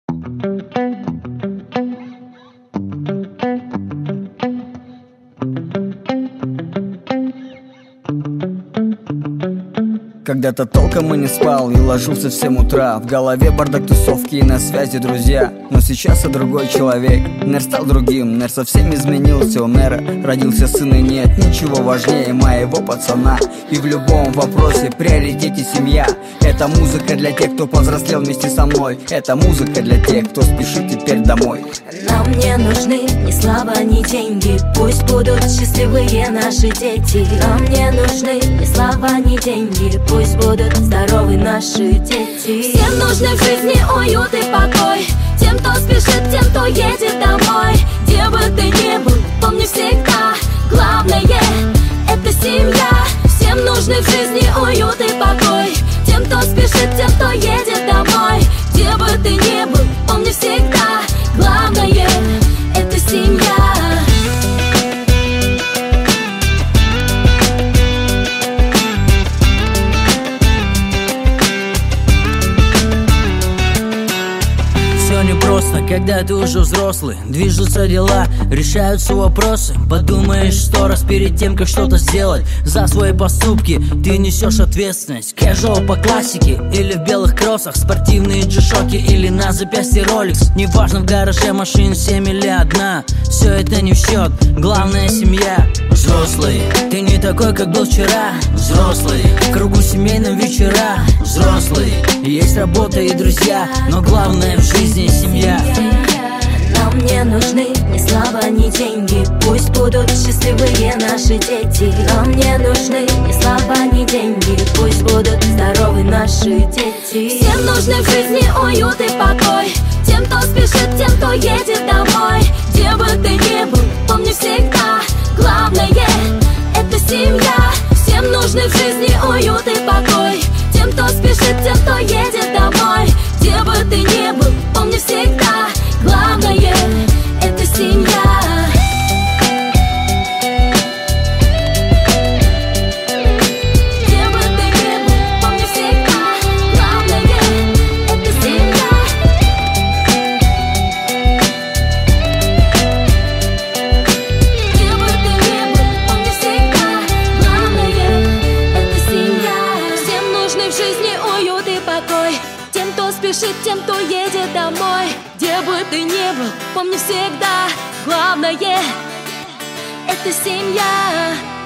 Когда-то толком и не спал и ложился в 7 утра. В голове бардак тусовки и на связи друзья. Но сейчас я другой человек. Нер стал другим, Нер совсем изменился. У Нера родился сын, и нет ничего важнее моего пацана. И в любом вопросе приоритете семья. Это музыка для тех, кто повзрослел вместе со мной. Это музыка для тех, кто спешит теперь домой. Нам не нужны ни слава, ни деньги. Пусть будут счастливые наши дети. Нам не нужны ни слава, ни деньги. Пусть будут здоровы наши дети. Всем нужны в жизни уют и покой. Тем, кто спешит, тем, кто едет домой. Где бы ты ни был, помни всегда, главное — это семья. Всем нужны в жизни уют и покой. Тем, кто спешит, тем, кто едет домой. Где бы ты ни был, помни всегда, главное — это семья. Все непросто, когда ты уже взрослый. Движутся дела, решаются вопросы. Подумаешь 100 раз перед тем, как что-то сделать. За свои поступки ты несешь ответственность. Casual по классике или в белых кроссах. Спортивные джи-шоки или на запястье Rolex. Неважно, в гараже машин 7 или 1. Все это не в счет, главное — семья. Взрослый, ты не такой, как был вчера. Взрослый, в кругу семейном вечера. Взрослый, есть работа и друзья, но главное в жизни — семья. Нам не нужны ни слава, ни деньги. Пусть будут счастливые наши дети. Нам не нужны ни слава, ни деньги. Пусть будут здоровы наши дети. Всем нужны в жизни уют и покой. Тем, кто спешит, тем, кто едет домой. Где бы ты ни был, помни всегда, главное — это семья. Всем нужны в жизни уют и покой. Тем, кто спешит, тем, кто едет домой. Где бы ты ни был, помни всегда, главное — это семья. Спешит тем, кто едет домой. Где бы ты ни был, помни всегда, главное — это семья.